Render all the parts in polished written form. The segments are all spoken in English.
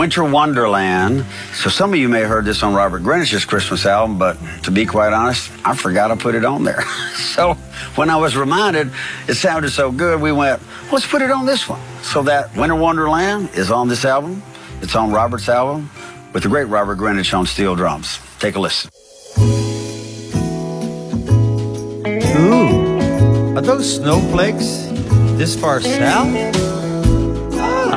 Winter Wonderland. So some of you may have heard this on Robert Greenwich's Christmas album, but to be quite honest, I forgot I put it on there. So when I was reminded, it sounded so good, we went, let's put it on this one. So that Winter Wonderland is on this album. It's on Robert's album with the great Robert Greenwich on steel drums. Take a listen. Ooh, are those snowflakes this far south? Ah,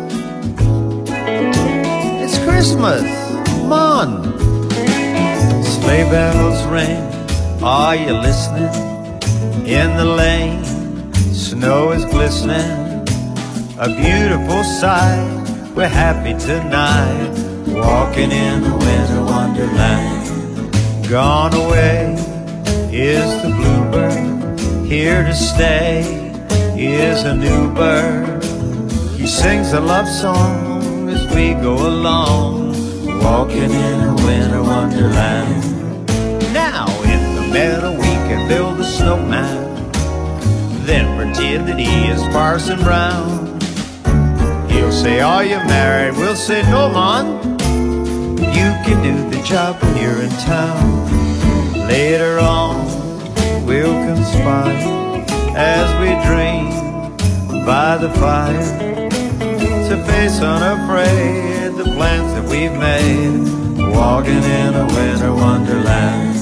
it's Christmas. Come on. Sleigh bells ring. Are you listening? In the lane, snow is glistening. A beautiful sight. We're happy tonight, walking in a winter wonderland. Gone away is the bluebird, here to stay is a new bird. He sings a love song as we go along, walking in a winter wonderland. Now in the meadow we can build a snowman, then pretend that he is Parson Brown. He'll say, are you married? We'll say, no, man. You can do the job when you're in town. Later on, we'll conspire as we dream by the fire to face unafraid the plans that we've made, walking in a winter wonderland.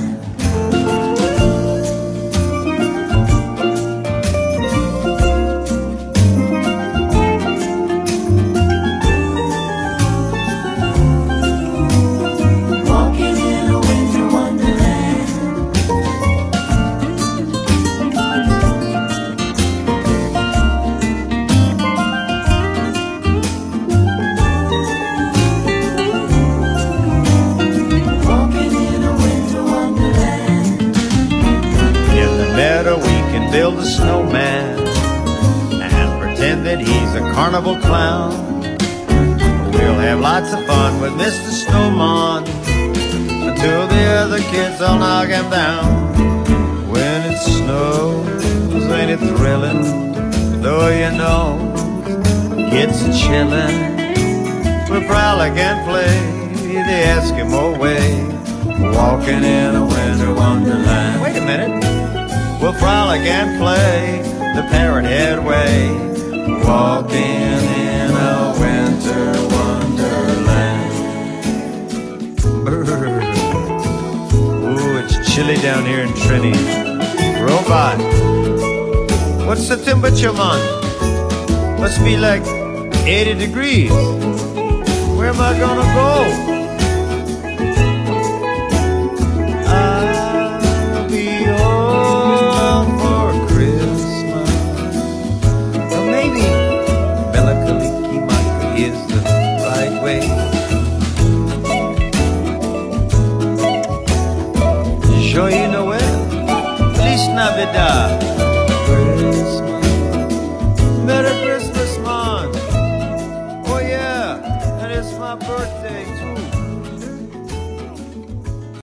Build a snowman and pretend that he's a carnival clown. We'll have lots of fun with Mr. Snowman until the other kids all knock him down. When it snows, ain't it thrilling? Though you know, kids are chillin'. We probably can play the Eskimo way, walking in a winter wonderland. Wait a minute. We'll frolic and play the Parrot Head way, walking in a winter wonderland. Ooh, it's chilly down here in Trini. Robot, what's the temperature, man? Must be like 80 degrees. Where am I gonna go? Joyeux Noël, Feliz Navidad.